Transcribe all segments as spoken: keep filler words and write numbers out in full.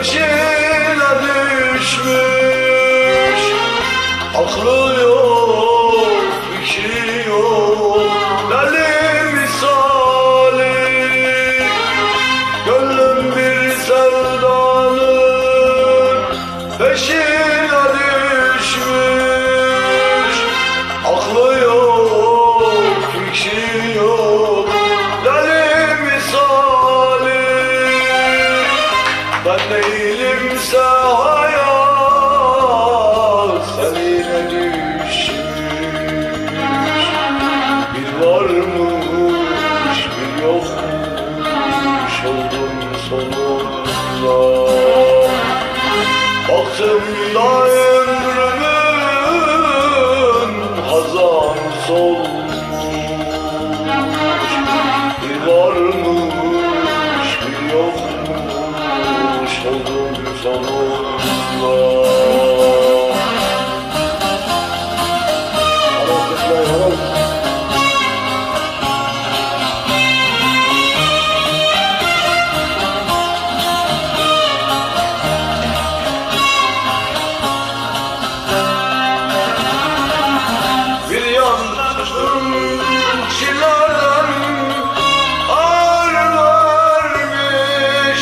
peşine düşmüş. Aklı yok, fikri yok, deli misali. Gönlüm bir sevdanın peşine düşmüş. Aklı yok, fikri yok, deli misali. Ben değilimse hayat seninle düşmüş. Bir varmış bir yokmuş oldum sonunda. Baktım da ömrümün hazan solmuş. Bir varmış bir yokmuş oldum sonunda. Bir yandım çileler ağır vermiş.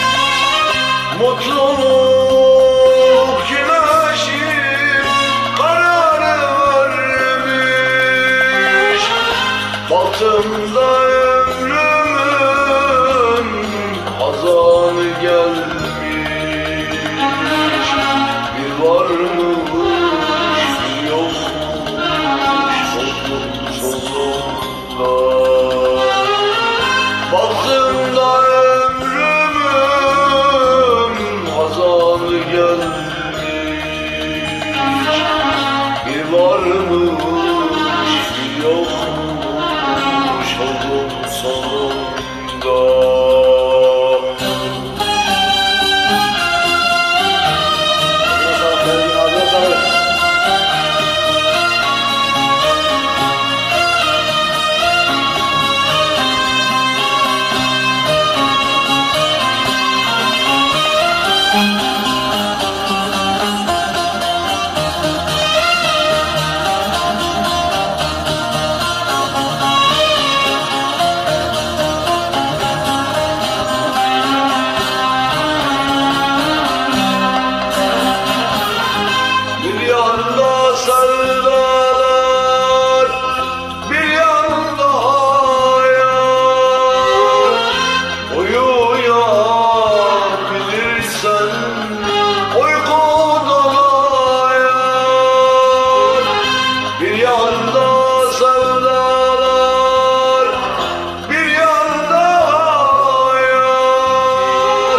Mutluluk güneşi karar vermiş. Baktım da ömrümün hazanı gelmiş. Bir varmış bir yokmuş oldum sonunda. Baktım da ömrümün hazanı gelmiş. Bir varmış bir yokmuş oldum sonunda. Bir yanda sevdalar, bir yanda hayal. Uyuyabilirsen uykudan hayal. Bir yanda sevdalar, bir yanda hayal.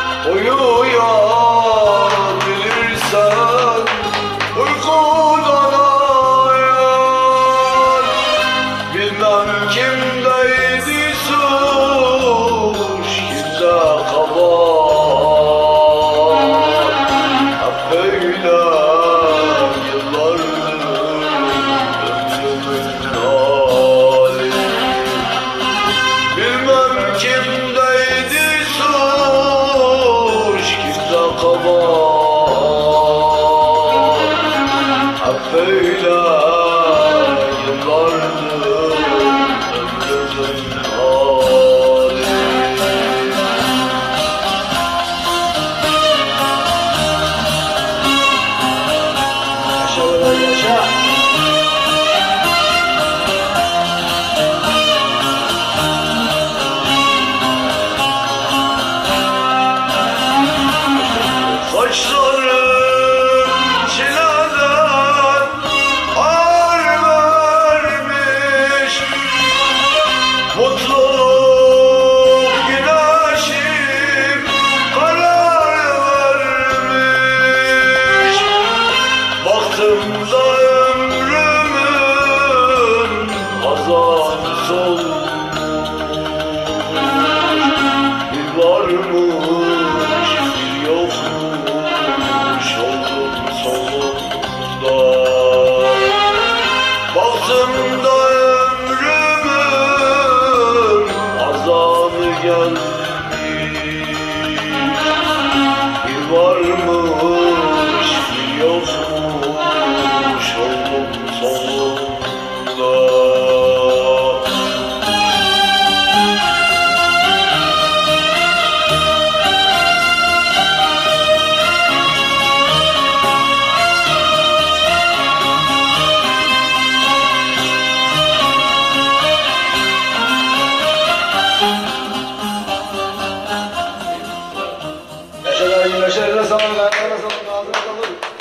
Uyuyabilirsen uykudan hayal. Bilmem kimdeydi suç, kimde kabahat. Hep böyle yıllardır ömrümün hali. Bilmem kimdeydi suç, kimde kabahat. Hep böyle yıllardır ömrümün hali. Yaşa ulan yaşa. Saçlarım çileden ağır vermiş. Mutluluk güneşim karar vermiş. Baktım da ömrümün hazan solmuş. Bir varmış bir yokmuş oldum sonunda. Baktım da ömrümün azanı gelmiş. Başarılı sağlık, ayaklarına sağlık, ağzına sağlık.